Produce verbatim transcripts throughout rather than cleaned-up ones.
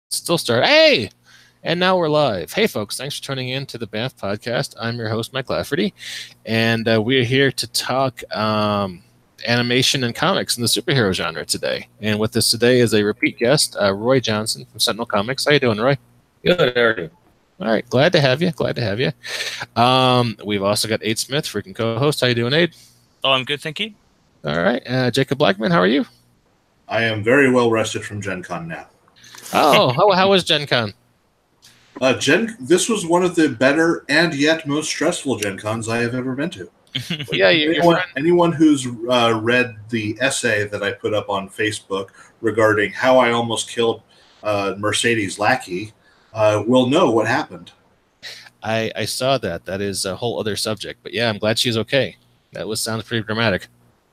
Still start. Hey! And now we're live. Hey, folks, thanks for tuning in to the B A F podcast. I'm your host, Mike Lafferty, and uh, we're here to talk um, animation and comics in the superhero genre today. And with us today is a repeat guest, uh, Roy Johnson from Sentinel Comics. How you doing, Roy? Good, how are you? All right, glad to have you. Glad to have you. Um, we've also got Aid Smith, freaking co-host. How you doing, Aid? Oh, I'm good, thank you. All right, uh, Jacob Blackman, how are you? I am very well rested from Gen Con now. Oh, how, how was Gen Con? Uh, Gen, this was one of the better and yet most stressful Gen Cons I have ever been to. Well, yeah, you, anyone, anyone who's uh, read the essay that I put up on Facebook regarding how I almost killed uh, Mercedes Lackey uh, will know what happened. I, I saw that. That is a whole other subject. But yeah, I'm glad she's okay. That was sounds pretty dramatic.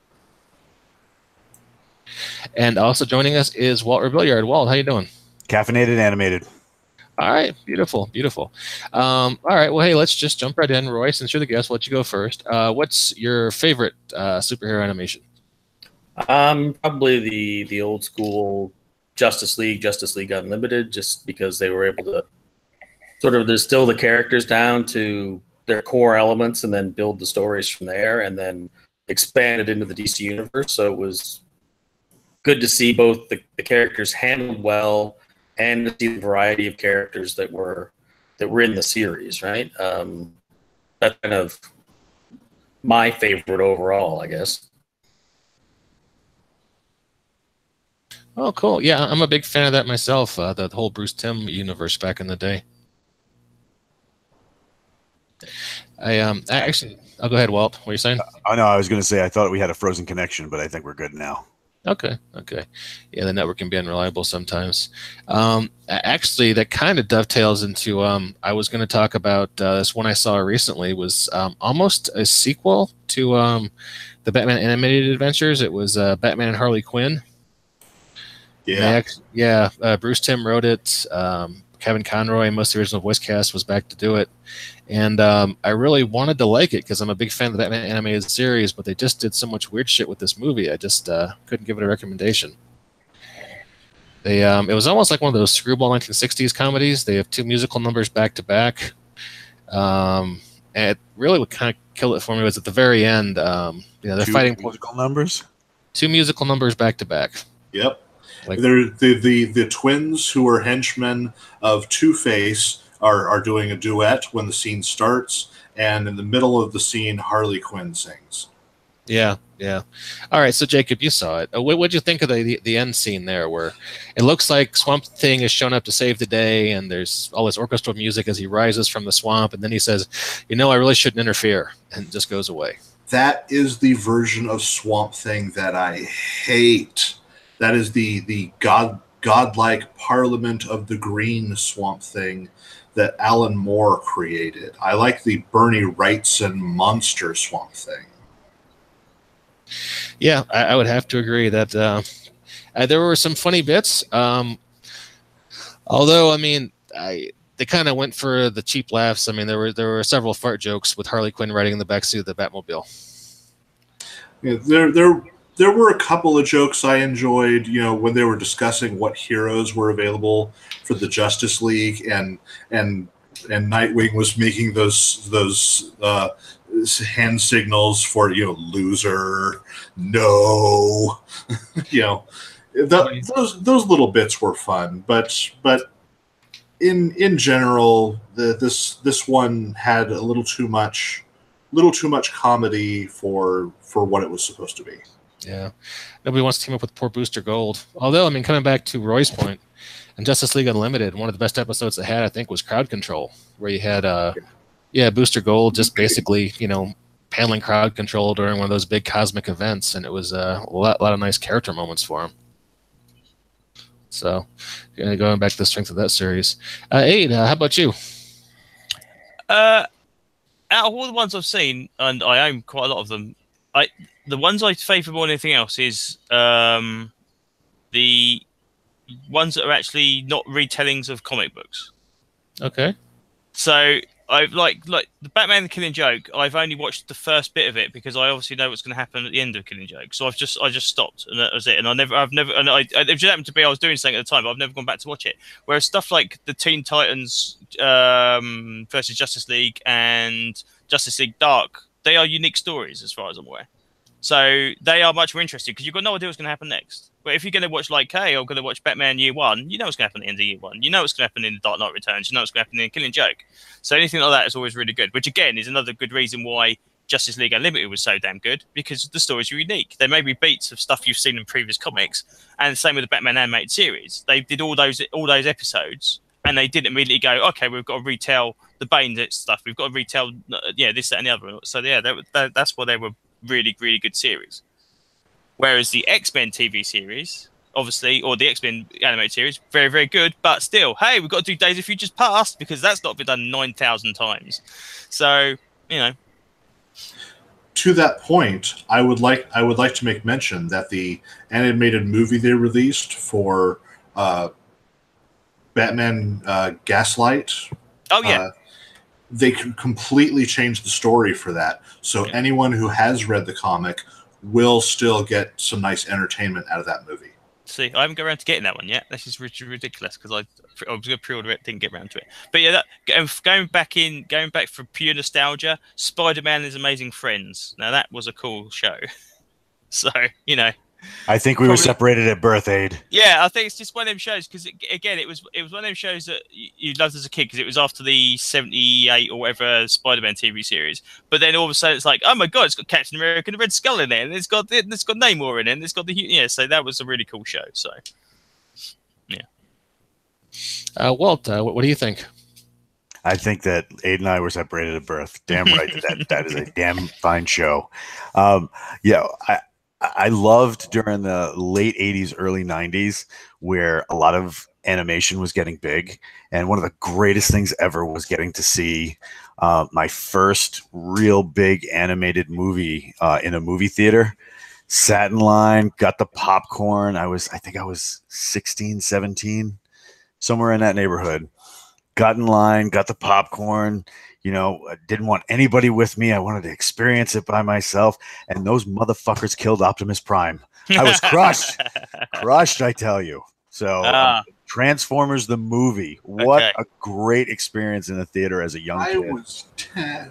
And also joining us is Walt Rebelliard. Walt, how you doing? Caffeinated, animated. All right, beautiful, beautiful. Um, all right, well, hey, let's just jump right in. Roy, since you're the guest, we'll let you go first. Uh, what's your favorite uh, superhero animation? Um, probably the the old school Justice League, Justice League Unlimited, just because they were able to sort of distill the characters down to their core elements and then build the stories from there and then expand it into the D C universe. So it was good to see both the, the characters handled well and to see the variety of characters that were that were in the series, right? Um, that's kind of my favorite overall, I guess. Oh, cool. Yeah, I'm a big fan of that myself, uh, the whole Bruce Timm universe back in the day. I um I actually, I'll go ahead, Walt. What are you saying? I know, I was going to say I thought we had a frozen connection, but I think we're good now. Okay, okay. Yeah, the network can be unreliable sometimes. Um, actually, that kind of dovetails into, um, I was going to talk about uh, this one I saw recently was um, almost a sequel to um, the Batman Animated Adventures. It was uh, Batman and Harley Quinn. Yeah. Act- yeah, uh, Bruce Timm wrote it. Um, Kevin Conroy, most of the original voice cast, was back to do it. And um, I really wanted to like it because I'm a big fan of the Batman animated series, but they just did so much weird shit with this movie. I just uh, couldn't give it a recommendation. They, um, it was almost like one of those screwball nineteen sixties comedies. They have two musical numbers back to back. Um, and it really would kind of kill it for me was at the very end. Um, you know, they're Two fighting musical numbers. two musical numbers back to back. Yep. Like, They're the, the, the twins who are henchmen of Two-Face are, are doing a duet when the scene starts, and in the middle of the scene, Harley Quinn sings. Yeah, yeah. All right, so Jacob, you saw it. Uh, what what'd you think of the, the the end scene there, where it looks like Swamp Thing has shown up to save the day, and there's all this orchestral music as he rises from the swamp, and then he says, "You know, I really shouldn't interfere," and just goes away. That is the version of Swamp Thing that I hate. That is the the god godlike Parliament of the Green Swamp Thing that Alan Moore created. I like the Bernie Wrightson monster Swamp Thing. Yeah, I, I would have to agree that uh, uh, there were some funny bits. Um, although, I mean, I they kind of went for the cheap laughs. I mean, there were there were several fart jokes with Harley Quinn riding in the backseat of the Batmobile. Yeah, there there there were a couple of jokes I enjoyed. You know, when they were discussing what heroes were available for the Justice League, and and and Nightwing was making those those. Uh, hand signals for, you know, loser, no, you know, the, those those little bits were fun, but but in in general, the this this one had a little too much, little too much comedy for for what it was supposed to be. Yeah, nobody wants to team up with poor Booster Gold. Although, I mean, coming back to Roy's point, and Justice League Unlimited, one of the best episodes they had, I think, was Crowd Control, where you had uh. Yeah, Booster Gold just basically, you know, handling crowd control during one of those big cosmic events, and it was uh, a lot, lot of nice character moments for him. So, uh, going back to the strength of that series. Uh, Aid, uh, how about you? Uh, out of all the ones I've seen, and I own quite a lot of them, I the ones I favour more than anything else is um, the ones that are actually not retellings of comic books. Okay. So I've like like the Batman the Killing Joke. I've only watched the first bit of it because I obviously know what's going to happen at the end of Killing Joke. So I've just I just stopped and that was it. And I never I've never and I it just happened to be I was doing something at the time, but I've never gone back to watch it. Whereas stuff like the Teen Titans um, versus Justice League and Justice League Dark, they are unique stories as far as I'm aware. So they are much more interesting because you've got no idea what's going to happen next. But if you're going to watch like, hey, I'm going to watch Batman Year One, you know what's going to happen at the end of Year One. You know what's going to happen in The Dark Knight Returns. You know what's going to happen in Killing Joke. So anything like that is always really good. Which again is another good reason why Justice League Unlimited was so damn good, because the stories are unique. There may be beats of stuff you've seen in previous comics, and the same with the Batman animated series. They did all those all those episodes, and they didn't immediately go, okay, we've got to retell the Bane stuff. We've got to retell, uh, yeah, this, that, and the other. So yeah, that, that, that's why they were really, really good series. Whereas the X-Men T V series, obviously, or the X-Men animated series, very, very good. But still, hey, we've got to do Days of Futures Past because that's not been done nine thousand times. So, you know. To that point, I would like I would like to make mention that the animated movie they released for uh, Batman uh, Gaslight. Oh, yeah. Uh, they can completely change the story for that. So Yeah. anyone who has read the comic will still get some nice entertainment out of that movie. See, I haven't got around to getting that one yet. This is ridiculous because I, I was going to pre-order it, didn't get around to it. But yeah, that, going back in, going back for pure nostalgia, Spider-Man and His Amazing Friends. Now that was a cool show. So you know, I think we Probably- were separated at birth, Aid. yeah, I think it's just one of them shows because again, it was it was one of them shows that you, you loved as a kid because it was after the seventy-eight or whatever Spider-Man T V series. But then all of a sudden, it's like, oh my god, it's got Captain America and the Red Skull in there, and it's got it's got Namor in it, and it's got the yeah. So that was a really cool show. So yeah. Uh, Walt, uh, what, what do you think? I think that Aid and I were separated at birth. Damn right. that that is a damn fine show. Um, yeah, I I loved during the late eighties, early nineties, where a lot of animation was getting big. And one of the greatest things ever was getting to see uh, my first real big animated movie uh, in a movie theater. Sat in line, got the popcorn. I was, I think I was sixteen, seventeen, somewhere in that neighborhood. Got in line, got the popcorn. You know, I didn't want anybody with me. I wanted to experience it by myself. And those motherfuckers killed Optimus Prime. I was crushed. crushed, I tell you. So, Ah. um, Transformers the movie. What Okay. a great experience in the theater as a young I kid. was ten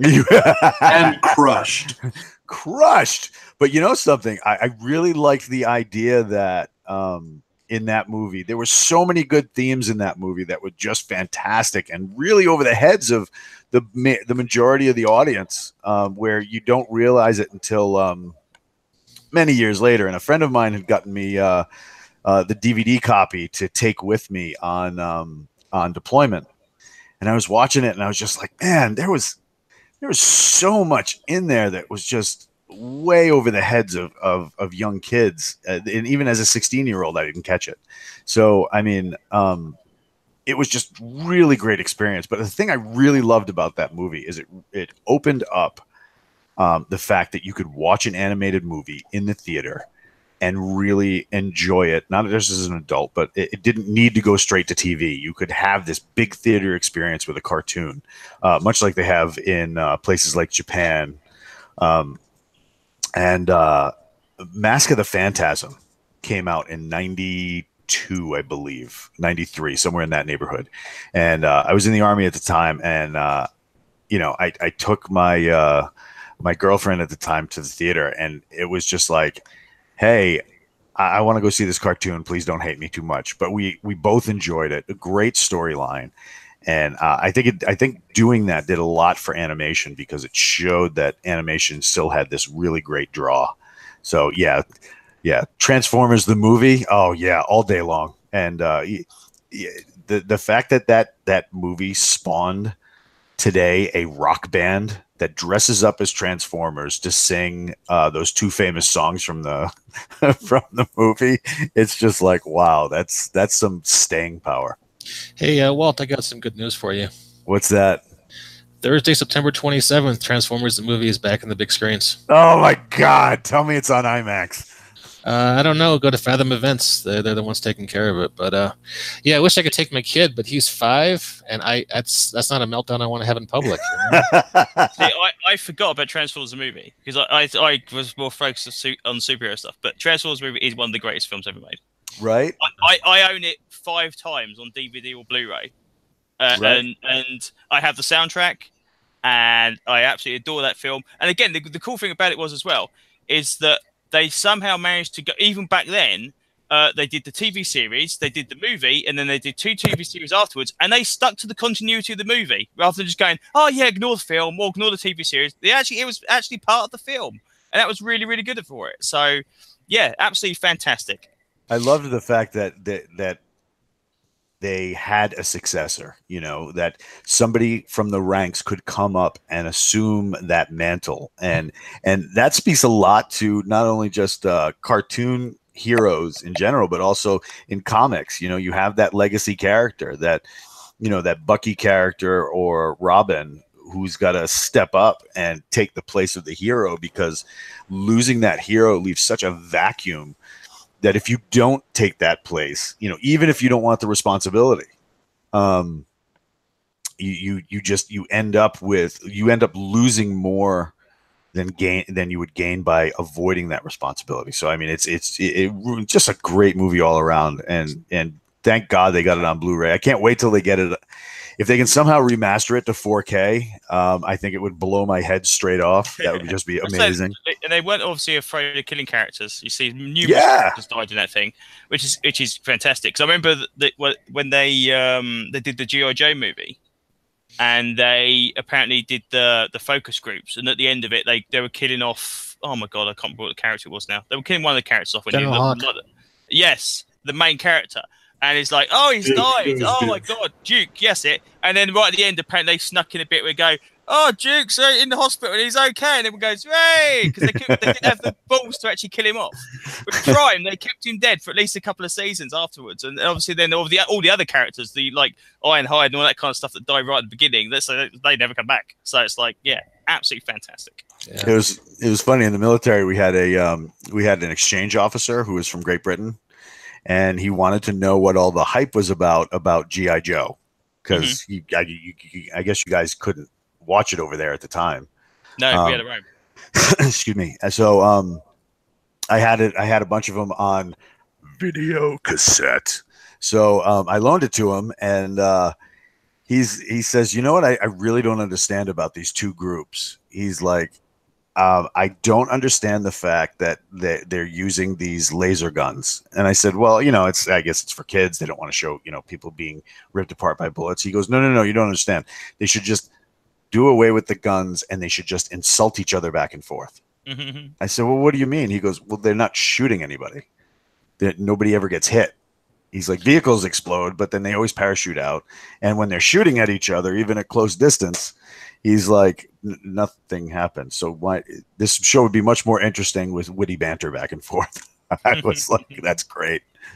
and crushed. crushed. But you know something? I, I really liked the idea that um, in that movie, there were so many good themes in that movie that were just fantastic and really over the heads of the ma- the majority of the audience, um, where you don't realize it until um, many years later. And a friend of mine had gotten me uh, uh, the D V D copy to take with me on um, on deployment, and I was watching it, and I was just like, man, there was there was so much in there that was just way over the heads of of, of young kids, uh, and even as a sixteen year old, I didn't catch it. So I mean, um, it was just really great experience. But the thing I really loved about that movie is it it opened up um, the fact that you could watch an animated movie in the theater and really enjoy it. Not just as an adult, but it, it didn't need to go straight to T V. You could have this big theater experience with a cartoon, uh, much like they have in uh, places like Japan. Um, and uh, Mask of the Phantasm came out in ninety-two, I believe, ninety-three, somewhere in that neighborhood. And uh, I was in the Army at the time, and uh, you know, I, I took my uh, my girlfriend at the time to the theater, and it was just like, hey, I, I want to go see this cartoon. Please don't hate me too much. But we we both enjoyed it. A great storyline. And uh, I think it, I think doing that did a lot for animation because it showed that animation still had this really great draw. So yeah, yeah, Transformers the movie. Oh yeah, all day long. And uh, the the fact that that that movie spawned today a rock band that dresses up as Transformers to sing uh, those two famous songs from the from the movie. It's just like, wow, that's that's some staying power. Hey, uh, Walt, I got some good news for you. What's that? Thursday, September twenty-seventh, Transformers the movie is back in the big screens. Oh my God! Tell me it's on IMAX. Uh, I don't know. Go to Fathom Events. They're, they're the ones taking care of it. But uh, yeah, I wish I could take my kid, but he's five, and I that's that's not a meltdown I want to have in public. You know? See, I, I forgot about Transformers the movie because I, I I was more focused on, su- on superhero stuff. But Transformers the movie is one of the greatest films ever made. Right. I, I, I own it five times on D V D or Blu-ray, uh, Right. and and I have the soundtrack, and I absolutely adore that film. And again, the, the cool thing about it was as well is that they somehow managed to go, even back then, uh, they did the T V series, they did the movie, and then they did two T V series afterwards, and they stuck to the continuity of the movie rather than just going, oh yeah, ignore the film or ignore the T V series. They actually, it was actually part of the film, and that was really, really good for it. So, yeah, absolutely fantastic. I loved the fact that that that they had a successor, you know, that somebody from the ranks could come up and assume that mantle. And and that speaks a lot to not only just uh, cartoon heroes in general, but also in comics. You know, you have that legacy character, that, you know, that Bucky character or Robin, who's got to step up and take the place of the hero, because losing that hero leaves such a vacuum that if you don't take that place, you know, even if you don't want the responsibility, um, you, you, you just, you end up with, you end up losing more than gain, than you would gain by avoiding that responsibility. So, I mean, it's, it's, it, it just a great movie all around. And, and thank God they got it on Blu-ray. I can't wait till they get it. If they can somehow remaster it to four K, um, I think it would blow my head straight off. That would just be amazing. And they weren't obviously afraid of killing characters. You see, numerous Yeah. characters died in that thing, which is which is fantastic. Because I remember that when they um, they did the G I Joe movie, and they apparently did the the focus groups, and at the end of it, they they were killing off. Oh my god, I can't remember what the character was now. They were killing one of the characters off. When General you, Hawk. the, yes, the main character. And it's like, oh, he's Duke, died. it was Oh, Duke. my God. Duke, yes, it. And then right at the end, apparently they snuck in a bit where we go, oh, Duke's uh, in the hospital and he's okay. And everyone goes, hey, because they, couldn't- they didn't have the balls to actually kill him off. But Prime, they kept him dead for at least a couple of seasons afterwards. And obviously then all the all the other characters, the like Ironhide and all that kind of stuff that died right at the beginning, they, so they never come back. So it's like, yeah, absolutely fantastic. Yeah. It was, it was funny in the military. We had a, um, we had an exchange officer who was from Great Britain, and he wanted to know what all the hype was about about G I Joe, because mm-hmm. I, you, you, I guess you guys couldn't watch it over there at the time. No, um, we had it right. Excuse me. And so um, I had it. I had a bunch of them on video cassette. So um, I loaned it to him, and uh, he's he says, you know what? I, I really don't understand about these two groups. He's like, Um, I don't understand the fact that they, they're using these laser guns. And I said, well, you know, it's, I guess it's for kids. They don't want to show, you know, people being ripped apart by bullets. He goes, no, no, no, you don't understand. They should just do away with the guns, and they should just insult each other back and forth. Mm-hmm. I said, well, what do you mean? He goes, well, they're not shooting anybody. They're, nobody ever gets hit. He's like, vehicles explode, but then they always parachute out. And when they're shooting at each other, even at close distance, he's like, nothing happens. So why this show would be much more interesting with witty banter back and forth. I was like, that's great.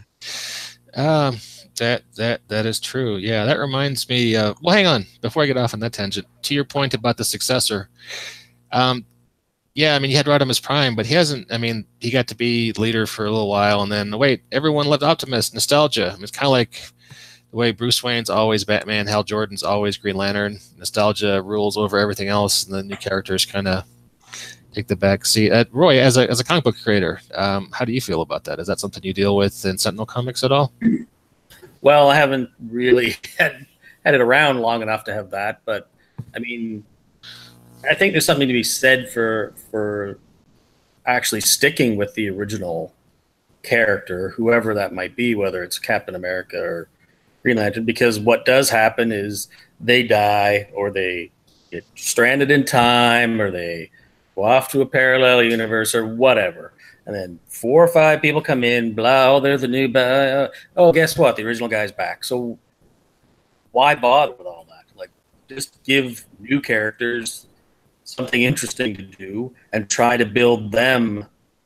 Um, that that that is true. Yeah, that reminds me. Uh, well, hang on before I get off on that tangent. To your point about the successor, um, yeah, I mean, he had Rodimus Prime, but he hasn't. I mean, he got to be leader for a little while, and then wait, everyone loved Optimus. Nostalgia. I mean, it's kind of like the way Bruce Wayne's always Batman, Hal Jordan's always Green Lantern. Nostalgia rules over everything else, and the new characters kind of take the back seat. Uh, Roy, as a as a comic book creator, um, how do you feel about that? Is that something you deal with in Sentinel Comics at all? Well, I haven't really had, had it around long enough to have that, but I mean, I think there's something to be said for for actually sticking with the original character, whoever that might be, whether it's Captain America or Green Lantern, because what does happen is they die, or they get stranded in time, or they go off to a parallel universe or whatever. And then four or five people come in, blah, oh, they're the new, blah, oh, guess what? The original guy's back. So why bother with all that? Like, just give new characters something interesting to do and try to build them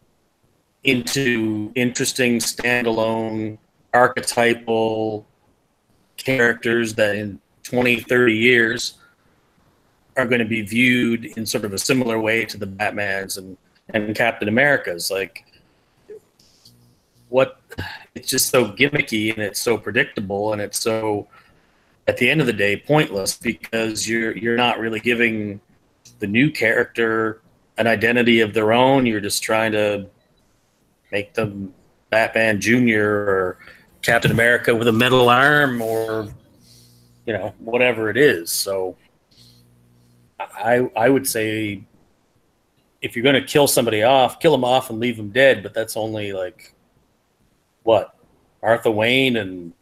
into interesting, standalone, archetypal characters that in twenty, thirty years are going to be viewed in sort of a similar way to the Batmans and, and Captain Americas. Like, what it's just so gimmicky and it's so predictable and it's so, at the end of the day, pointless because you're you're not really giving the new character an identity of their own. You're just trying to make them Batman Junior or Captain America with a metal arm or, you know, whatever it is. So I I would say if you're going to kill somebody off, kill them off and leave them dead. But that's only like, what, Martha Wayne and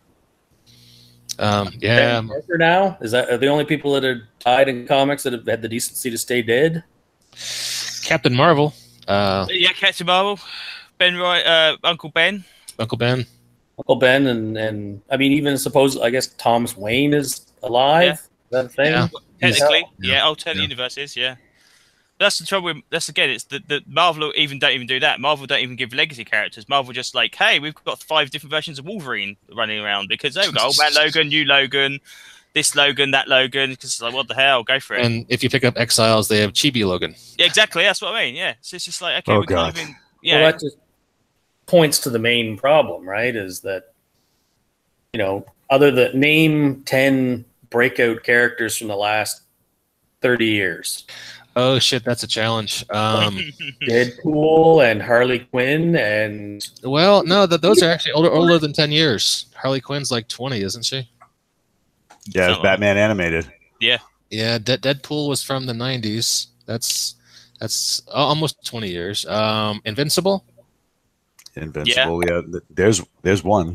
Um, yeah, Parker now? Is that are the only people that have died in comics that have had the decency to stay dead? Captain Marvel, uh, Yeah, Captain Marvel, Ben Wright, uh, Uncle Ben. Uncle Ben. Uncle Ben and and I mean even suppose I guess Thomas Wayne is alive. Yeah. Is that a thing? Yeah. Technically, Yeah. yeah, alternate Yeah. universes, yeah. That's the trouble. With, that's again, it's the, the Marvel even don't even do that. Marvel don't even give legacy characters. Marvel just like, hey, we've got five different versions of Wolverine running around because there we go, old man Logan, new Logan, this Logan, that Logan. Because it's like, what the hell? Go for it. And if you pick up Exiles, they have Chibi Logan. Yeah, exactly. That's what I mean. Yeah. So it's just like, okay, Oh, we God. can't even. Yeah. Well, that just points to the main problem, right? Is that, you know, other than name ten breakout characters from the last thirty years. Oh shit, that's a challenge. Um, Deadpool and Harley Quinn and well, no, th- those are actually older older than ten years. Harley Quinn's like twenty, isn't she? Yeah, it's Something. Batman animated. Yeah, De- Deadpool was from the nineties. That's that's al- almost twenty years. Um, Invincible. Invincible. Yeah, th- there's there's one.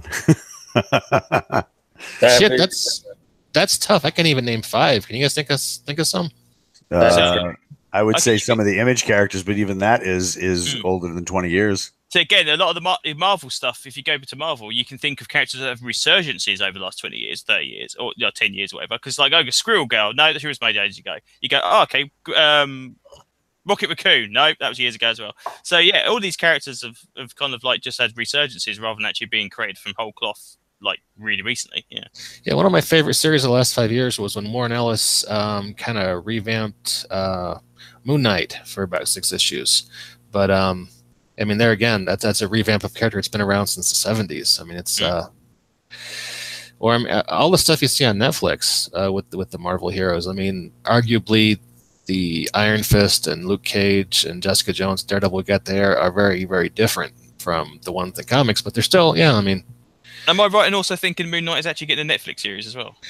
that Shit, that's that's tough. I can't even name five. Can you guys think of think of some? Uh, I would I say think- some of the Image characters, but even that is is Mm. older than twenty years. So again, a lot of the Mar- Marvel stuff, if you go to Marvel, you can think of characters that have resurgences over the last twenty years, thirty years, or you know, ten years, or whatever. Because like, oh, Squirrel Girl, no, she was made ages ago. You go, oh, okay, um, Rocket Raccoon, no, that was years ago as well. So yeah, all these characters have, have kind of like just had resurgences rather than actually being created from whole cloth, like really recently. Yeah. Yeah, one of my favorite series of the last five years was when Warren Ellis um, kind of revamped uh, Moon Knight for about six issues. But um, I mean, there again, that's that's a revamp of character. It's been around since the seventies. I mean, it's uh, or I mean, all the stuff you see on Netflix uh, with with the Marvel heroes. I mean, arguably the Iron Fist and Luke Cage and Jessica Jones, Daredevil we got there are very very different from the ones in comics, but they're still, yeah. I mean. Am I right in also thinking Moon Knight is actually getting a Netflix series as well?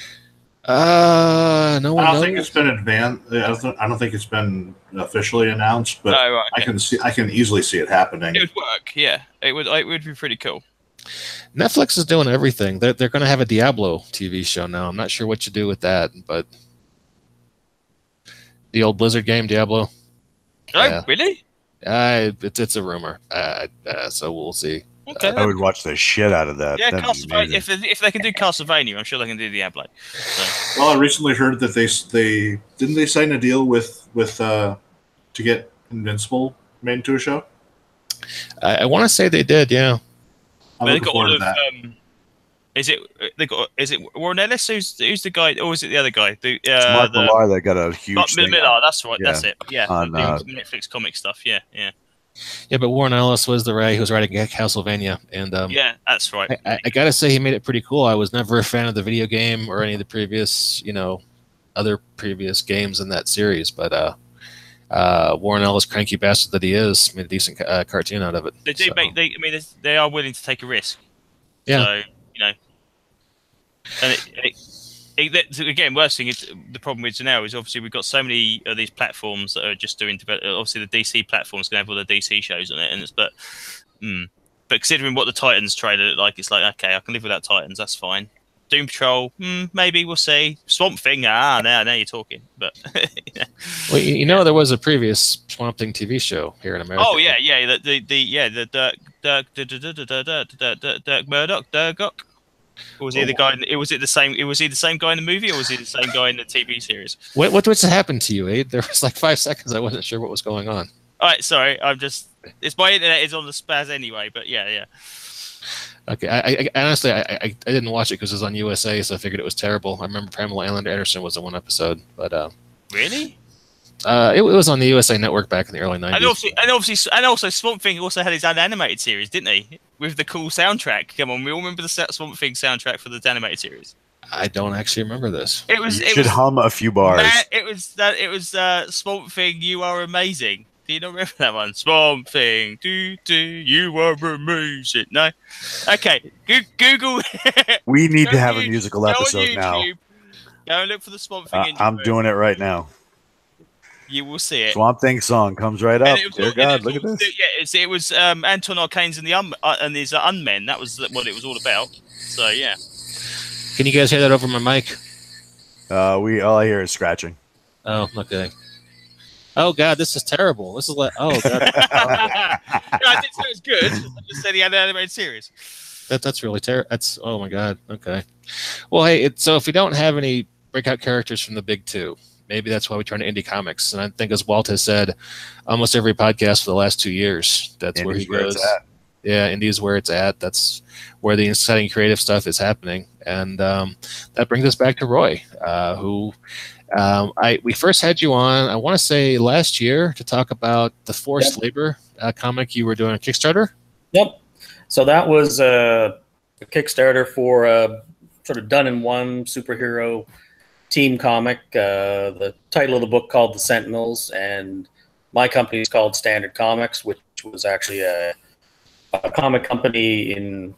Uh, no one I don't knows. think it's been advanced. I don't, th- I don't think it's been officially announced, but Oh, right, I okay. can see. I can easily see it happening. It would work, yeah. It would. It would be pretty cool. Netflix is doing everything. They're they're going to have a Diablo T V show now. I'm not sure what you do with that, but the old Blizzard game Diablo. Oh, Yeah. really? Uh, it's it's a rumor. Uh, uh, so we'll see. Okay. I would watch the shit out of that. yeah, That'd be Castlevania. amazing. If if they can do Castlevania, I'm sure they can do Diablo. So, Well, I recently heard that they they didn't they sign a deal with with uh, to get Invincible made into a show. I, I want to say they did. Yeah. I'm they looking got forward all to of. that. Um, is it? They got. Is it Warren Ellis? Who's who's the guy? Or is it the other guy? The It's uh, Mark the Millar that got a huge Mark thing. Millar. That's right. Yeah. That's it. Yeah. On, the uh, Netflix comic stuff. Yeah. Yeah. Yeah, but Warren Ellis was the guy who was writing Castlevania, and um, Yeah. That's right. I, I, I gotta say he made it pretty cool. I was never a fan of the video game or any of the previous, you know, other previous games in that series, but uh, uh, Warren Ellis, cranky bastard that he is, made a decent uh, cartoon out of it. They do So, make. They. I mean, they- they are willing to take a risk. Yeah. So you know, and it, it, it, that- so again, worst thing is the problem with now is obviously we've got so many of these platforms that are just doing. develop- Obviously, the D C platform's going to have all the D C shows on it, and it's but, mm, but considering what the Titans trailer looked like, it's like okay, I can live without Titans. That's fine. Doom Patrol, hmm, maybe we'll see. Swamp Thing, ah, now now you're talking. But well, you, you know, there was a previous Swamp Thing T V show here in America. oh yeah, yeah, the the, the yeah the Dirk Dirk Dirk Dirk Dirk Dirk Dirk Dirk Murdoch Durgock. Or was he the guy? In, it was it the same? It was he the same guy in the movie, or was he the same guy in the T V series? What what what's happened to you, Abe? There was like five seconds. I wasn't sure what was going on. All right, sorry, I'm just. It's my internet is on the spaz anyway, but yeah, yeah. Okay, I, I, I honestly I, I, I didn't watch it because it was on U S A, so I figured it was terrible. I remember Pamela Anderson was in one episode, but uh, Really? Uh, it, it was on the U S A Network back in the early nineties. And obviously, and obviously, and also, Swamp Thing also had his own animated series, didn't he? With the cool soundtrack. Come on, we all remember the Swamp Thing soundtrack for the animated series. I don't actually remember this. It was. You it should was, hum a few bars. That, it was that. It was uh, Swamp Thing. You are amazing. Do you not remember that one? Swamp Thing. Do do. You are amazing. No. Okay. Go- Google. We need Go to have a YouTube- musical go on episode now. YouTube, Go and look for the Swamp Thing. Uh, intro. I'm doing it right now. You will see it. Swamp Thing song comes right And up. it was Dear all- and God, it look was at this. all- Yeah, it's, it was um, Anton Arcanes and the un, uh, and his uh, Unmen. That was what it was all about. So yeah. Can you guys hear that over my mic? Uh, we all I hear is scratching. Oh, okay. Oh God, this is terrible. This is like, oh God, I didn't say it was good. I just said he had an animated series. that that's really terrible. That's oh my God. Okay. Well, hey, it, so if we don't have any breakout characters from the big two, maybe that's why we turn to indie comics. And I think, as Walt has said, almost every podcast for the last two years, that's where he Indie's where it's goes. at. Yeah, indie is where it's at. That's where the exciting creative stuff is happening, and um, that brings us back to Roy, uh, who um, I we first had you on. I want to say last year to talk about the forced Yep. labor uh, comic you were doing on Kickstarter. Yep. So that was uh, a Kickstarter for a sort of done in one superhero team comic. Uh, the title of the book called The Sentinels, and my company is called Standard Comics, which was actually a, a comic company in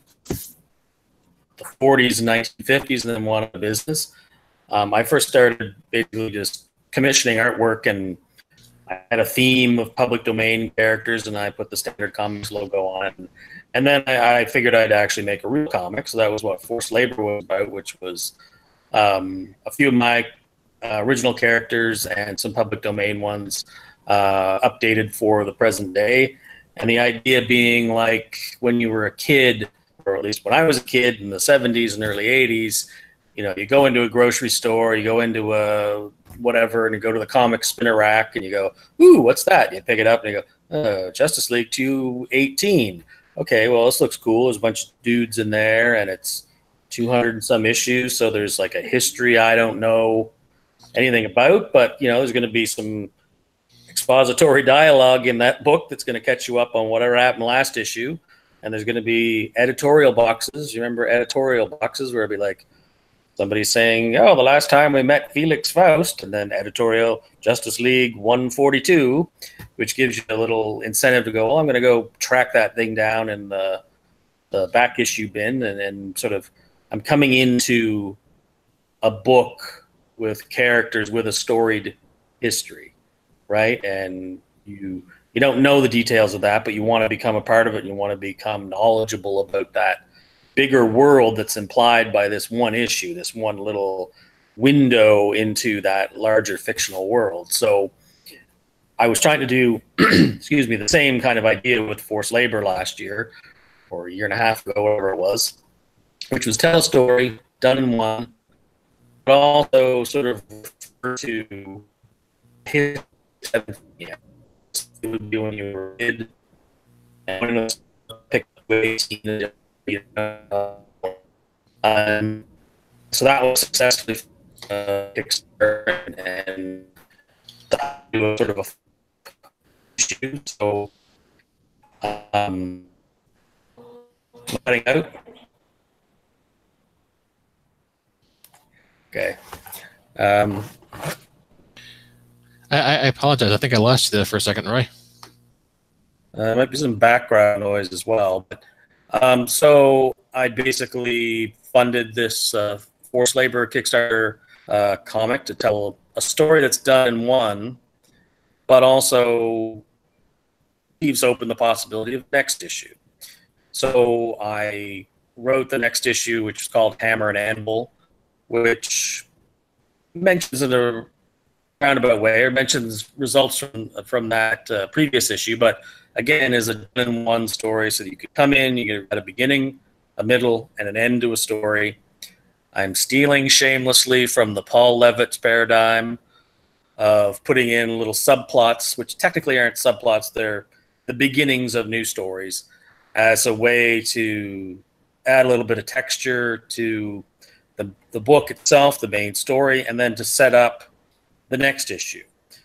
the forties and nineteen fifties, and then went out of business. Um, I first started basically just commissioning artwork, and I had a theme of public domain characters, and I put the Standard Comics logo on it. And, and then I, I figured I'd actually make a real comic, so that was what Forced Labor was about, which was um, a few of my uh, original characters and some public domain ones uh, updated for the present day. And the idea being, like, when you were a kid, or at least when I was a kid in the seventies and early eighties, you know, you go into a grocery store, you go into a whatever, and you go to the comic spinner rack, and you go, ooh, what's that? And you pick it up, and you go, uh, Justice League two eighteen. Okay, well, this looks cool. There's a bunch of dudes in there, and it's two hundred and some issues, so there's like a history I don't know anything about, but, you know, there's going to be some expository dialogue in that book that's going to catch you up on whatever happened last issue. And there's going to be editorial boxes. You remember editorial boxes where it'd be like somebody saying, oh, the last time we met Felix Faust, and then editorial Justice League one forty-two, which gives you a little incentive to go, well, I'm going to go track that thing down in the, the back issue bin. And then sort of I'm coming into a book with characters with a storied history, right? And you you don't know the details of that, but you want to become a part of it, and you want to become knowledgeable about that bigger world that's implied by this one issue, this one little window into that larger fictional world. So I was trying to do, excuse me, the same kind of idea with Forced Labor last year, or a year and a half ago, whatever it was, which was tell a story done in one, but also sort of refer to his, yeah, it would be when you were a kid, and when it was picked up, um, so that was successfully uh, Kickstarter, and that was sort of a issue. So, um, letting out. Okay. Um, I, I apologize. I think I lost you there for a second, Roy. Uh, there might be some background noise as well. But, um, so I basically funded this uh, Forced Labor Kickstarter uh, comic to tell a story that's done in one, but also leaves open the possibility of next issue. So I wrote the next issue, which is called Hammer and Anvil, which mentions in a roundabout way, or mentions results from from that uh, previous issue, but again is a done-in-one story, so that you could come in, you get a beginning, a middle, and an end to a story. I'm stealing shamelessly from the Paul Levitz paradigm of putting in little subplots, which technically aren't subplots, they're the beginnings of new stories, as a way to add a little bit of texture to the, the book itself, the main story, and then to set up the next issue.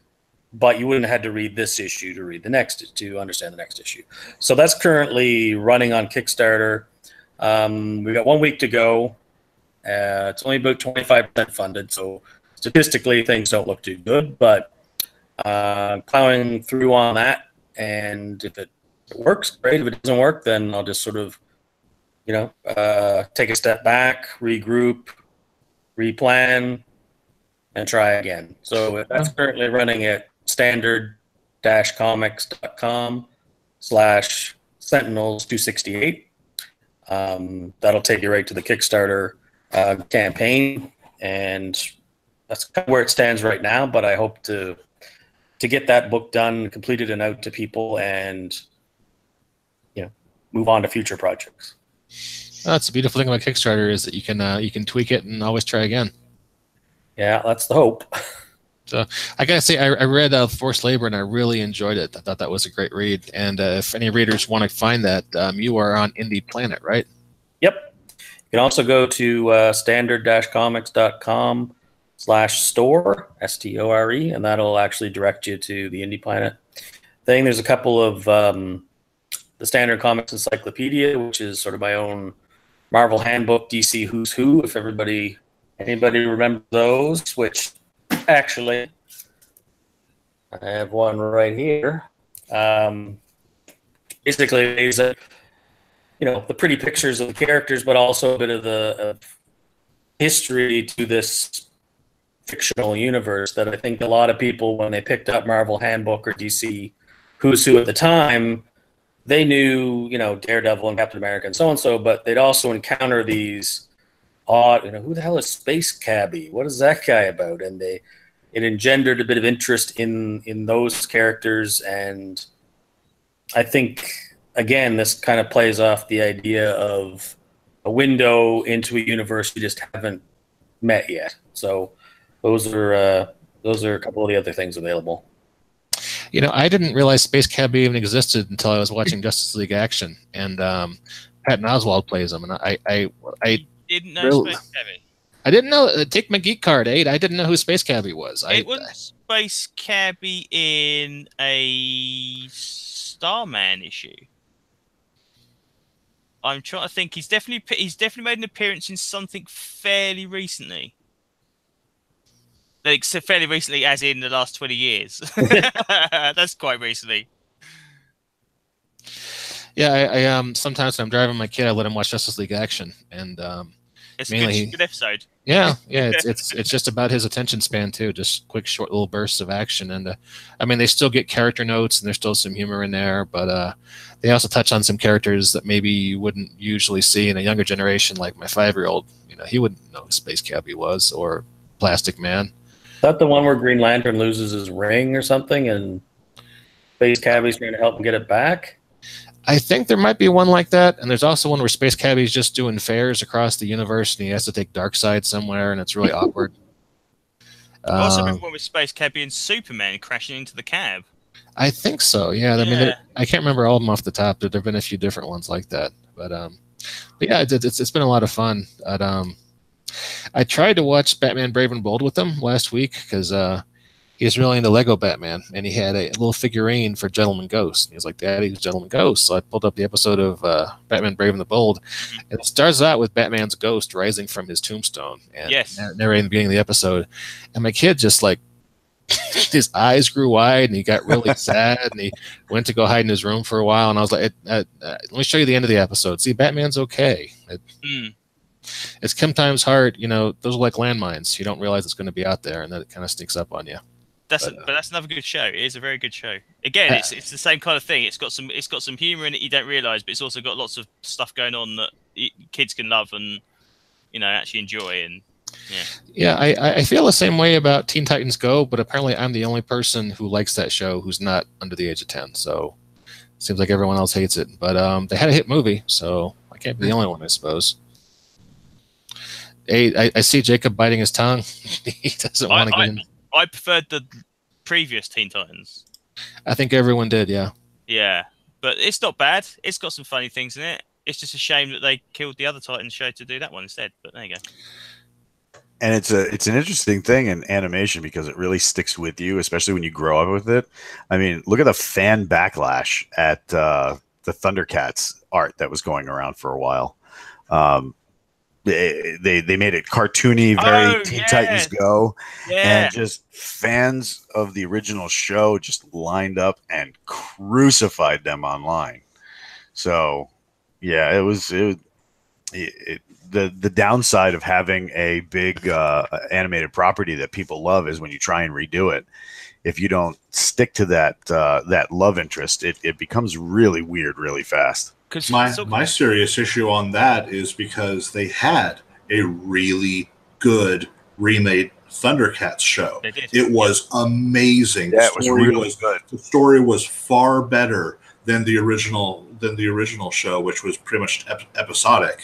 but you wouldn't have had to read this issue to read the next to understand the next issue. So that's currently running on Kickstarter. Um, we got one week to go. Uh, it's only about twenty-five percent funded, so statistically things don't look too good, but uh, plowing through on that, and if it, if it works, great. If it doesn't work, then I'll just sort of, you know, uh, take a step back, regroup, replan, and try again. So that's currently running at standard dash comics dot com slash sentinels two sixty-eight. Um, that'll take you right to the Kickstarter uh, campaign, and that's kind of where it stands right now. But I hope to to get that book done, completed, and out to people, and you know, move on to future projects. Well, that's the beautiful thing about Kickstarter is that you can uh, you can tweak it and always try again. Yeah, that's the hope. So I gotta say, I, I read uh, Forced Labor and I really enjoyed it. I thought that was a great read. And uh, if any readers want to find that, um, you are on Indie Planet, right? Yep. You can also go to uh, standard dash comics dot com slash store, S T O R E, and that'll actually direct you to the Indie Planet thing. There's a couple of um, the Standard Comics Encyclopedia, which is sort of my own Marvel Handbook, D C Who's Who, if everybody, anybody remember those, which actually I have one right here. Um, basically, there's a, you know, the pretty pictures of the characters, but also a bit of the uh, history to this fictional universe that I think a lot of people, when they picked up Marvel Handbook or D C Who's Who at the time, they knew, you know, Daredevil and Captain America and so and so, but they'd also encounter these odd, you know, who the hell is Space Cabbie? What is that guy about? And they, it engendered a bit of interest in in those characters, and I think again, this kind of plays off the idea of a window into a universe you just haven't met yet. So those are uh, those are a couple of the other things available. You know, I didn't realize Space Cabbie even existed until I was watching Justice League Action, and um, Patton Oswalt plays him, and I I I Didn't know really, Space Cabbie. I didn't know. Uh, take my geek card, Aid. I didn't know who Space Cabbie was. I, It wasn't Space Cabbie in a Starman issue. I'm trying to think. He's definitely he's definitely made an appearance in something fairly recently. Like so fairly recently, as in the last twenty years. That's quite recently. Yeah, I, I um sometimes when I'm driving my kid, I let him watch Justice League Action, and um, It's mainly, a good, good episode. Yeah, yeah, it's it's it's just about his attention span too. Just quick, short little bursts of action, and uh, I mean, they still get character notes, and there's still some humor in there, but uh, they also touch on some characters that maybe you wouldn't usually see in a younger generation, like my five-year-old. You know, he wouldn't know who Space Cabbie was or Plastic Man. Is that the one where Green Lantern loses his ring or something, and Space Cabbie's trying to help him get it back? I think there might be one like that, and there's also one where Space Cabbie's just doing fairs across the universe, and he has to take Darkseid somewhere, and it's really awkward. I also Um, remember one with Space Cabbie and Superman crashing into the cab. I think so. Yeah. I mean, Yeah. it, I can't remember all of them off the top. There have been a few different ones like that, but um, but yeah, it's it's, it's been a lot of fun. But, um, I tried to watch Batman Brave and Bold with him last week because uh, he's really into Lego Batman, and he had a little figurine for Gentleman Ghost. And he was like, "Daddy, who's Gentleman Ghost?" So I pulled up the episode of uh, Batman Brave and the Bold, and it starts out with Batman's ghost rising from his tombstone and Yes. narrating the beginning of the episode, and my kid just like. His eyes grew wide and he got really sad and he went to go hide in his room for a while, and I was like, uh, uh, let me show you the end of the episode. See, Batman's okay. It, Mm. it's sometimes hard, you know, those are like landmines. You don't realize it's going to be out there, and then it kind of sneaks up on you. That's But, a, uh, but that's another good show. It is a very good show. Again, Uh, it's it's the same kind of thing. It's got some it's got some humor in it you don't realize, but it's also got lots of stuff going on that y- kids can love and you know actually enjoy. And yeah, Yeah, I, I feel the same way about Teen Titans Go, but apparently I'm the only person who likes that show who's not under the age of ten. So it seems like everyone else hates it. But um, they had a hit movie, so I can't be the only one, I suppose. Hey, I, I see Jacob biting his tongue. He doesn't I, want to get I, in. I preferred the previous Teen Titans. I think everyone did, yeah. Yeah, but it's not bad. It's got some funny things in it. It's just a shame that they killed the other Titans show to do that one instead. But there you go. And it's a it's an interesting thing in animation because it really sticks with you, especially when you grow up with it. I mean, look at the fan backlash at uh, the Thundercats art that was going around for a while. Um, they, they they made it cartoony, very Oh, Teen yes. Titans Go, Yeah. and just fans of the original show just lined up and crucified them online. So, yeah, it was it. it, it the the downside of having a big uh, animated property that people love is when you try and redo it. If you don't stick to that uh, that love interest, it, it becomes really weird really fast. My so, my serious issue on that is because they had a really good remade Thundercats show. They did. It was amazing. Yeah, The it was story really good. The story was far better than the original than the original show, which was pretty much ep- episodic,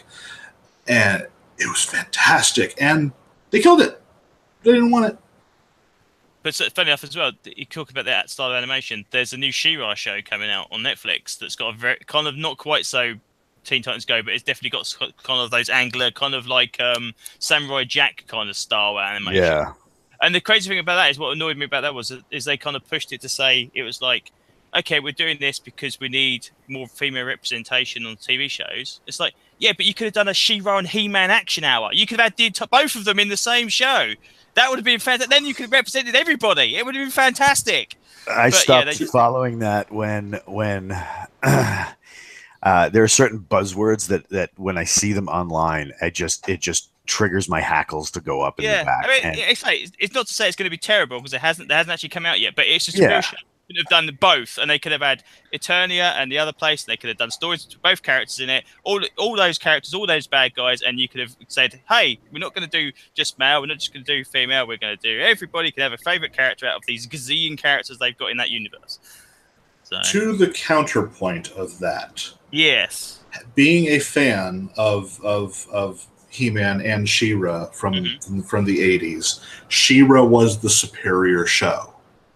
and it was fantastic. And they killed it. They didn't want it. But so, funny enough as well, you talk about that style of animation. There's a new She-Ra show coming out on Netflix that's got a very kind of not quite so Teen Titans Go, but it's definitely got kind of those angler, kind of like um, Samurai Jack kind of style animation. Yeah. And the crazy thing about that is what annoyed me about that was is they kind of pushed it to say it was like, okay, we're doing this because we need more female representation on T V shows. It's like, yeah, but you could have done a She-Ra and He-Man action hour. You could have had the, both of them in the same show. That would have been fantastic. Then you could have represented everybody. It would have been fantastic. I But, stopped yeah, they just- following that when when uh, there are certain buzzwords that that when I see them online, I just it just triggers my hackles to go up in Yeah, the back. I mean, And- it's like it's not to say it's going to be terrible because it hasn't. It hasn't actually come out yet. But it's just a Yeah. real shame. They could have done both, and they could have had Eternia and the other place. They could have done stories with both characters in it. All all those characters, all those bad guys, and you could have said, "Hey, we're not going to do just male. We're not just going to do female. We're going to do everybody can have a favorite character out of these gazillion characters they've got in that universe." So To the counterpoint of that, yes, being a fan of of of He-Man and She-Ra from Mhm. from, from the eighties, She-Ra was the superior show.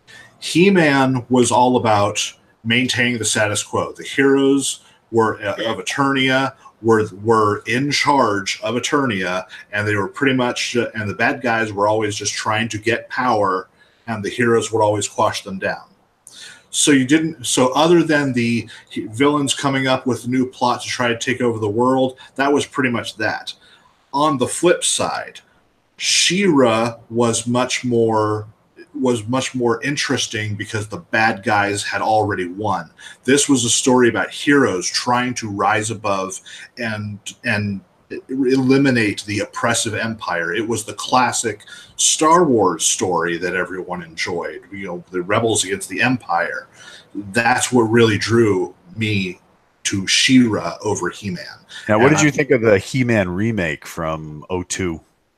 He-Man was all about maintaining the status quo. The heroes were uh, of Eternia were were in charge of Eternia, and they were pretty much uh, and the bad guys were always just trying to get power, and the heroes would always quash them down. So you didn't. So other than the villains coming up with a new plot to try to take over the world, that was pretty much that. On the flip side, She-Ra was much more was much more interesting because the bad guys had already won. This was a story about heroes trying to rise above and and eliminate the oppressive empire. It was the classic Star Wars story that everyone enjoyed. You know, the rebels against the empire. That's what really drew me to She-Ra over He-Man. now, what And did you I- think of the He-Man remake from oh two?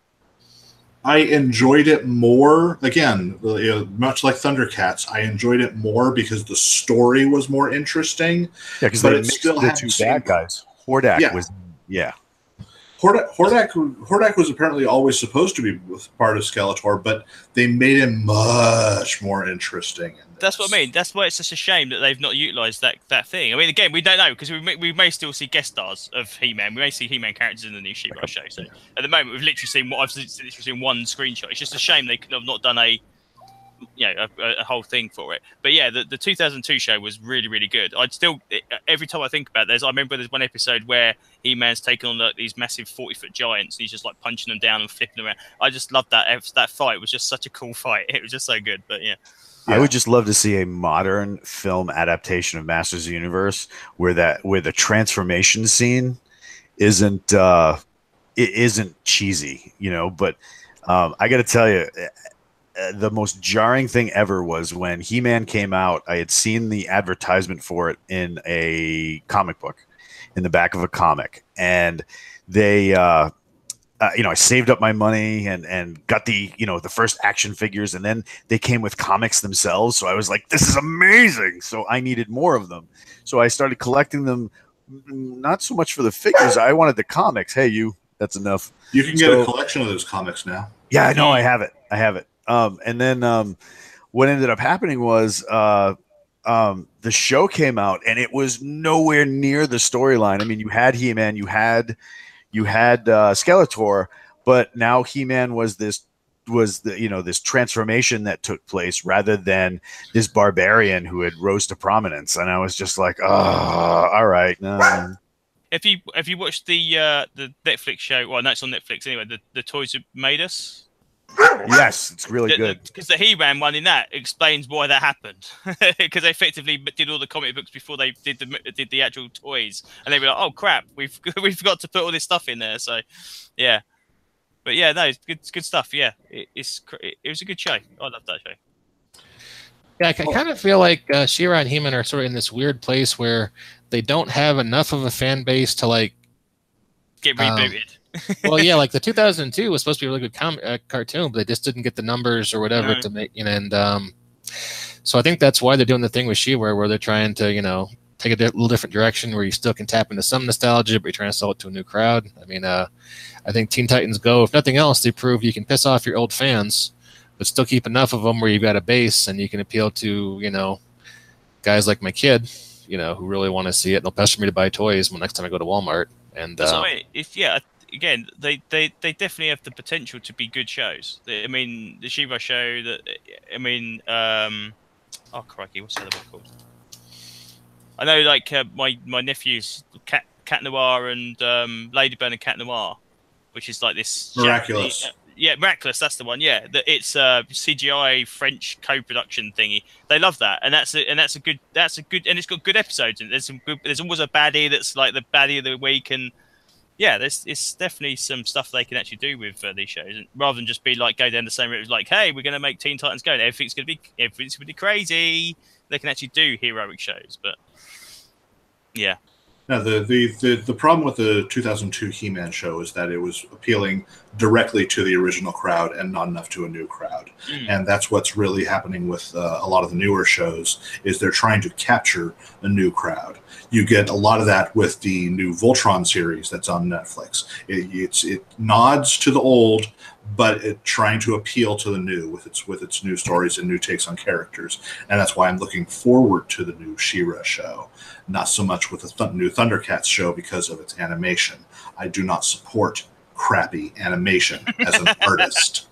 I enjoyed it more. Again, you know, much like Thundercats, I enjoyed it more because the story was more interesting. Yeah, because But they it mixed still the had two the same- bad guys. Hordak Yeah. was, yeah. Hordak, Hordak, Hordak was apparently always supposed to be part of Skeletor, but they made him much more interesting. In that's what I mean. That's why it's such a shame that they've not utilised that, that thing. I mean, again, we don't know because we may, we may still see guest stars of He-Man. We may see He-Man characters in the new She-Ra show. So at the moment, we've literally seen what I've literally seen one screenshot. It's just a shame they could have not done a you know a, a whole thing for it. But yeah, the, the two thousand two show was really really good. I'd still every time I think about this, I remember there's one episode where He-Man's taken on like, these massive forty foot giants and he's just like punching them down and flipping them around. I just loved that. That fight was just such a cool fight. It was just so good. But yeah. I would just love to see a modern film adaptation of Masters of the Universe where that where the transformation scene isn't uh, it isn't cheesy, you know. But um, I got to tell you, uh, the most jarring thing ever was when He-Man came out. I had seen the advertisement for it in a comic book, in the back of a comic, and they. Uh, Uh, you know, I saved up my money and and got the you know the first action figures, and then they came with comics themselves. So I was like, this is amazing. So I needed more of them. So I started collecting them, not so much for the figures. I wanted the comics. Hey, you, that's enough. You can get So- a collection of those comics now. Yeah, I know. I have it. I have it. Um, and then um, what ended up happening was uh, um, the show came out, and it was nowhere near the storyline. I mean, you had He-Man, you had. You had uh, Skeletor, but now He-Man was this was the you know this transformation that took place rather than this barbarian who had rose to prominence. And I was just like, oh, all right. No. If you if you watched the uh, the Netflix show, well, no, it's on Netflix anyway. The the Toys That Made Us. Yes, it's really the, good because the, the He-Man one in that explains why that happened, because they effectively did all the comic books before they did the did the actual toys, and they were like, "Oh crap, we've we forgot to put all this stuff in there." So, yeah, but yeah, no, it's good, it's good stuff. Yeah, it, it's it, it was a good show. I love that show. Yeah, I kind of feel like uh, She-Ra and He-Man are sort of in this weird place where they don't have enough of a fan base to like get rebooted. Um, well, yeah, like the two thousand two was supposed to be a really good com- uh, cartoon, but they just didn't get the numbers or whatever no. to make, you know, and um, so I think that's why they're doing the thing with She-Ra, where they're trying to, you know, take a di- little different direction where you still can tap into some nostalgia, but you're trying to sell it to a new crowd. I mean, uh, I think Teen Titans Go, if nothing else, they prove you can piss off your old fans, but still keep enough of them where you've got a base and you can appeal to, you know, guys like my kid, you know, who really want to see it and they'll pester me to buy toys when next time I go to Walmart. And that's uh, what I mean. If yeah. Again, they, they, they definitely have the potential to be good shows. I mean, the She-Ra show. That I mean, um, oh crikey, what's the other one called? I know, like uh, my my nephews, Cat Cat Noir and um, Ladybird and Cat Noir, which is like this Miraculous. Japanese, uh, yeah, Miraculous. That's the one. Yeah, that it's a C G I French co-production thingy. They love that, and that's a, and that's a good that's a good and it's got good episodes. And there's some good. There's always a baddie that's like the baddie of the week and. Yeah, there's it's definitely some stuff they can actually do with uh, these shows, rather than just be like go down the same route. Like, hey, we're going to make Teen Titans Go, and everything's going to be everything's going to be crazy. They can actually do heroic shows, but yeah. Now, the, the, the, the problem with the two thousand two He-Man show is that it was appealing directly to the original crowd and not enough to a new crowd. Mm. And that's what's really happening with uh, a lot of the newer shows is they're trying to capture a new crowd. You get a lot of that with the new Voltron series that's on Netflix. It, it's, it nods to the old, but it trying to appeal to the new with its with its new stories and new takes on characters. And that's why I'm looking forward to the new She-Ra show. Not so much with the th- new Thundercats show because of its animation. I do not support crappy animation as an artist.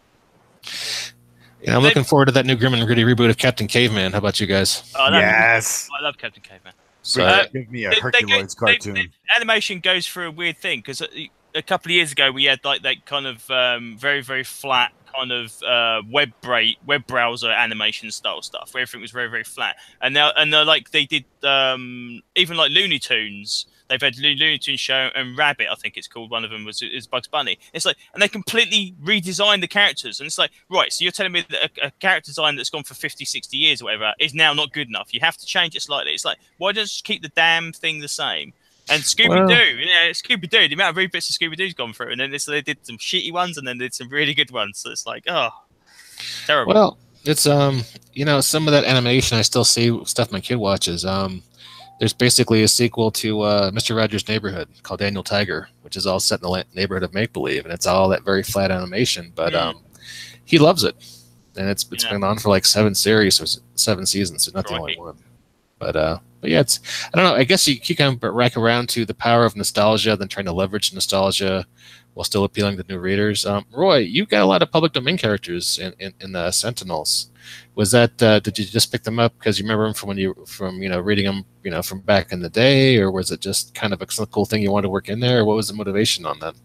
Yeah, I'm looking forward to that new Grim and Gritty reboot of Captain Caveman. How about you guys? Oh, yes. I love Captain Caveman. So uh, give me a they, Herculoids they, cartoon. They, they, animation goes through a weird thing because a, a couple of years ago we had like that kind of um, very very flat kind of uh, web bra- web browser animation style stuff where everything was very very flat. And now and they're like they did um, even like Looney Tunes. They've had Looney Tunes show and Rabbit, I think it's called. One of them was is Bugs Bunny. It's like, and they completely redesigned the characters. And it's like, right, so you're telling me that a, a character design that's gone for fifty, sixty years or whatever is now not good enough. You have to change it slightly. It's like, why don't you just keep the damn thing the same? And Scooby-Doo, well, you know, Scooby-Doo, the amount of reboots of Scooby-Doo's gone through. And then this, they did some shitty ones and then did some really good ones. So it's like, oh, terrible. Well, it's, um, you know, some of that animation I still see stuff my kid watches. Um, There's basically a sequel to uh, Mister Rogers' Neighborhood called Daniel Tiger, which is all set in the neighborhood of make-believe, and it's all that very flat animation. But mm. um, he loves it, and it's it's yeah. been on for like seven series or seven seasons, so not the only one. But uh, but yeah, it's I don't know. I guess you, you kind of rack around to the power of nostalgia, then trying to leverage nostalgia while still appealing to new readers. Um, Roy, you've got a lot of public domain characters in in, in the Sentinels. Was that uh, did you just pick them up because you remember them from when you from you know reading them you know from back in the day, or was it just kind of a cool thing you wanted to work in there, or what was the motivation on that?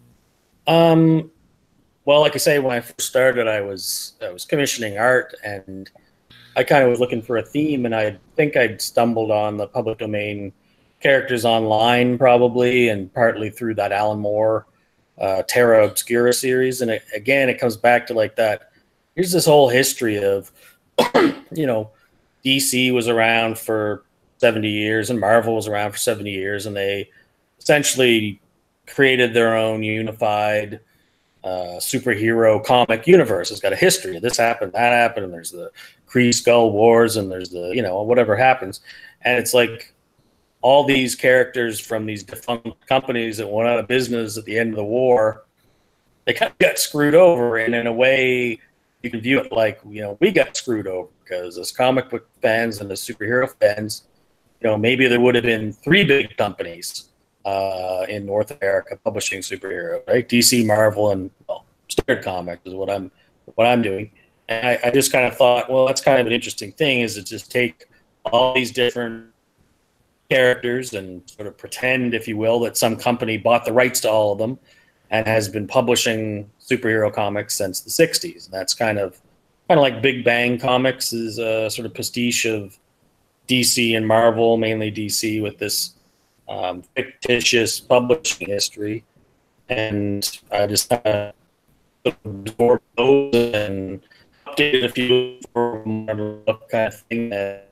Um, well, like I say, when I first started, I was I was commissioning art, and I kind of was looking for a theme, and I think I'd stumbled on the public domain characters online, probably, and partly through that Alan Moore uh, Terra Obscura series. And it, again, it comes back to like that. Here's this whole history of you know, D C was around for seventy years and Marvel was around for seventy years, and they essentially created their own unified uh, superhero comic universe. It's got a history. This happened, that happened, and there's the Kree Skull Wars, and there's the, you know, whatever happens. And it's like all these characters from these defunct companies that went out of business at the end of the war, they kind of got screwed over, and in a way, you can view it like, you know, we got screwed over because as comic book fans and as superhero fans, you know, maybe there would have been three big companies uh, in North America publishing superhero, right? D C, Marvel, and well, Standard Comics is what I'm what I'm doing. And I, I just kind of thought, well, that's kind of an interesting thing, is to just take all these different characters and sort of pretend, if you will, that some company bought the rights to all of them and has been publishing superhero comics since the sixties. And that's kind of kind of like Big Bang Comics is a sort of pastiche of D C and Marvel, mainly D C, with this um, fictitious publishing history. And I just kind of absorbed those and updated a few for what kind of thing that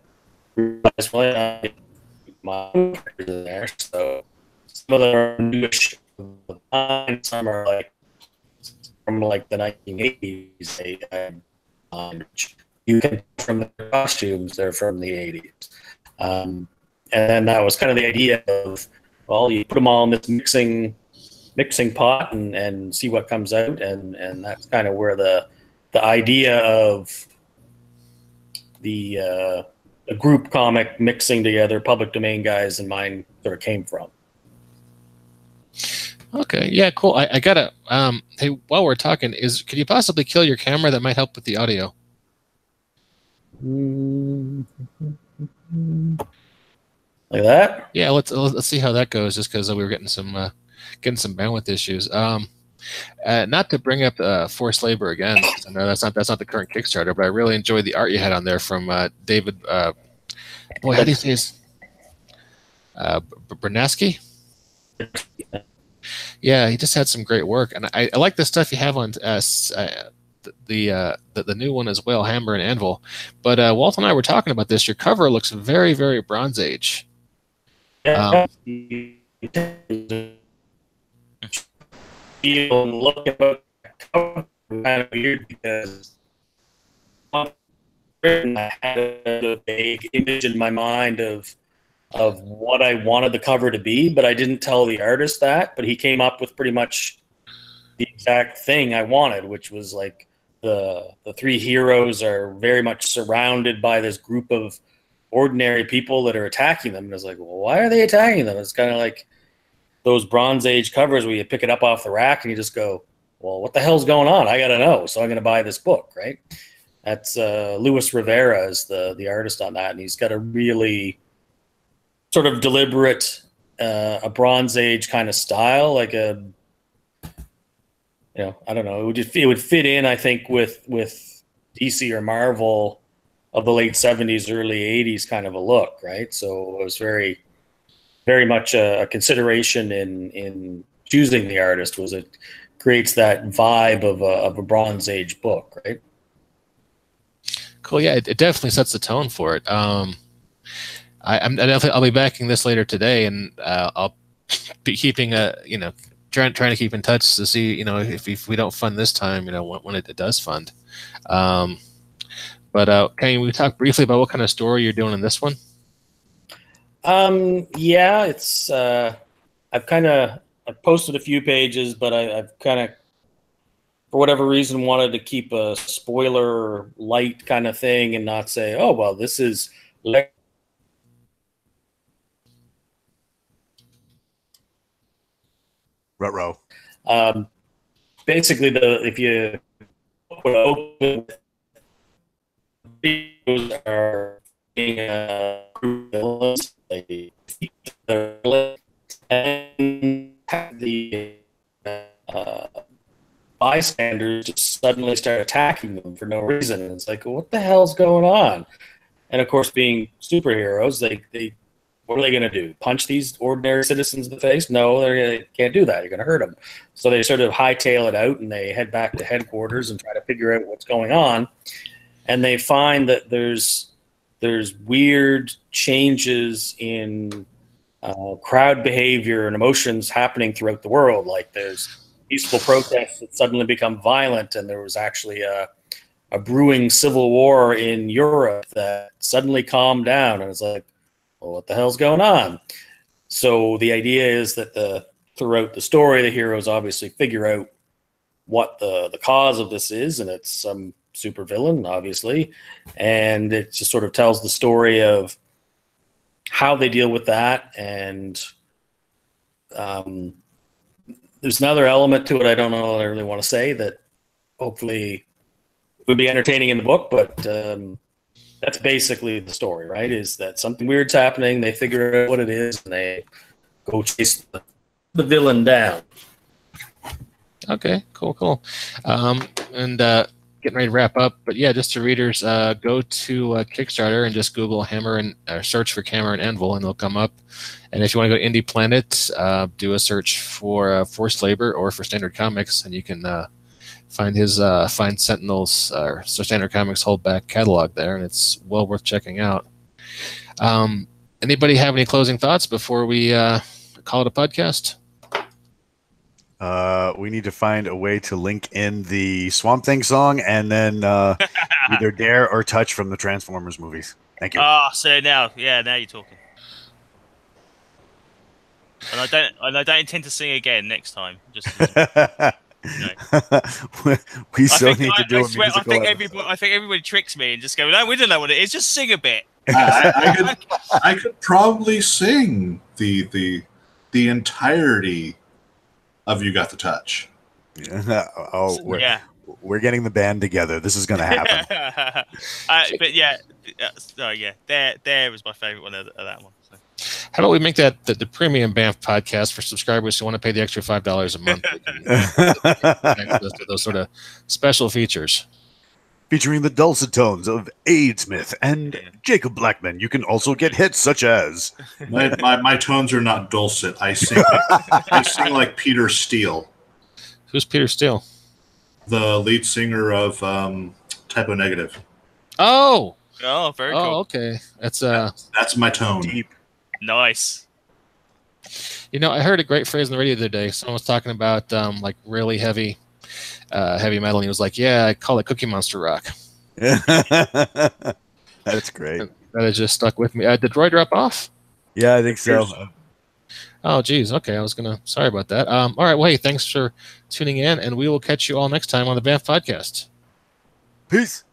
my characters in there. So some of them are newish, some are like from like the nineteen eighties. They, um, you can from the costumes, they're from the eighties. Um, and then that was kind of the idea of, well, you put them all in this mixing mixing pot and, and see what comes out, and, and that's kind of where the the idea of the uh, the group comic mixing together public domain guys and mine sort of came from. Okay, yeah, cool. I, I gotta. Um, hey, while we're talking, is could you possibly kill your camera? That might help with the audio. Like that? Yeah, let's let's see how that goes. Just because we were getting some uh, getting some bandwidth issues. Um, uh, not to bring up uh, forced labor again. I know that's not that's not the current Kickstarter, but I really enjoyed the art you had on there from uh, David. Uh, boy, how do you say his? Uh, Bernaski? Yeah, he just had some great work, and I, I like the stuff you have on uh, uh, the uh, the the new one as well, Hammer and Anvil. But uh, Walt and I were talking about this. Your cover looks very, very Bronze Age. Um, look at the cover, kind of weird because I had a vague image in my mind of of what I wanted the cover to be, but I didn't tell the artist that. But he came up with pretty much the exact thing I wanted, which was like the the three heroes are very much surrounded by this group of ordinary people that are attacking them. And I was like, well, why are they attacking them? It's kind of like those Bronze Age covers where you pick it up off the rack and you just go, well, what the hell's going on? I got to know. So I'm going to buy this book, right? That's uh, Luis Rivera is the, the artist on that. And he's got a really sort of deliberate, uh, a Bronze Age kind of style, like a, you know, I don't know. It would just, it would fit in, I think, with with D C or Marvel of the late seventies, early eighties kind of a look, right? So it was very, very much a, a consideration in in choosing the artist. Was it creates that vibe of a of a Bronze Age book, right? Cool. Yeah, it, it definitely sets the tone for it. Um, I, I'm I definitely I'll be backing this later today, and uh, I'll be keeping a you know trying trying to keep in touch to see you know if if we don't fund this time, you know when, when it, it does fund. Um, but uh, can we talk briefly about what kind of story you're doing in this one? Um, yeah, it's uh, I've kind of I've posted a few pages, but I, I've kind of for whatever reason wanted to keep a spoiler light kind of thing and not say, oh well, this is. Ruh-roh. Um, basically, the if you open these are being a group of villains, they and the uh, bystanders just suddenly start attacking them for no reason. And it's like, what the hell's going on? And of course, being superheroes, they they. What are they going to do? Punch these ordinary citizens in the face? No, they can't do that. You're going to hurt them. So they sort of hightail it out and they head back to headquarters and try to figure out what's going on. And they find that there's there's weird changes in uh, crowd behavior and emotions happening throughout the world. Like there's peaceful protests that suddenly become violent, and there was actually a, a brewing civil war in Europe that suddenly calmed down. And it's like, well, what the hell's going on? So the idea is that the throughout the story, the heroes obviously figure out what the, the cause of this is, and it's some supervillain, obviously. And it just sort of tells the story of how they deal with that and Um, there's another element to it I don't know what I really want to say that hopefully would be entertaining in the book, but um, that's basically the story, right? Is that something weird's happening, they figure out what it is, and they go chase the, the villain down. Okay, cool, cool. Um, and uh, getting ready to wrap up, but yeah, just to readers, uh, go to uh, Kickstarter and just Google Hammer and uh, search for Hammer and Anvil, and they'll come up. And if you want to go to Indie Planet, uh, do a search for uh, Forced Labor or for Standard Comics, and you can uh, find his uh, find Sentinel's uh, so Standard Comics holdback catalog there, and it's well worth checking out. Um, anybody have any closing thoughts before we uh, call it a podcast? Uh, we need to find a way to link in the Swamp Thing song and then uh, either Dare or Touch from the Transformers movies. Thank you. Ah, so now, yeah, now you're talking. And I don't, and I don't intend to sing again next time. Just no. we so think, need I, to do I a swear, musical I think episode. everybody, I think everybody tricks me and just go, no, we don't know what it is. Just sing a bit. I, I could, I could probably sing the the the entirety of "You Got the Touch." oh, we're, Yeah. we're getting the band together. This is going to happen. uh, but yeah, uh, oh yeah, there, there was my favorite one of, of that one. So. How about we make that the, the premium Banff podcast for subscribers who want to pay the extra five dollars a month? Access to those sort of special features. Featuring the dulcet tones of Aid Smith and Jacob Blackman. You can also get hits such as My, my, my tones are not dulcet. I sing I sing like Peter Steele, Who's Peter Steele? the lead singer of um, Typo Negative. Oh, Oh, very oh, cool. okay. That's uh, That's my tone. deep. Nice. you know, I heard a great phrase on the radio the other day. Someone was talking about um, like really heavy, uh, heavy metal, and he was like, "Yeah, I call it Cookie Monster rock." That's great. That has just stuck with me. Uh, did Roy drop off? Yeah, I think so. Oh, geez. Okay, I was gonna. Sorry about that. Um, all right. Well, hey, thanks for tuning in, and we will catch you all next time on the Banff Podcast. Peace.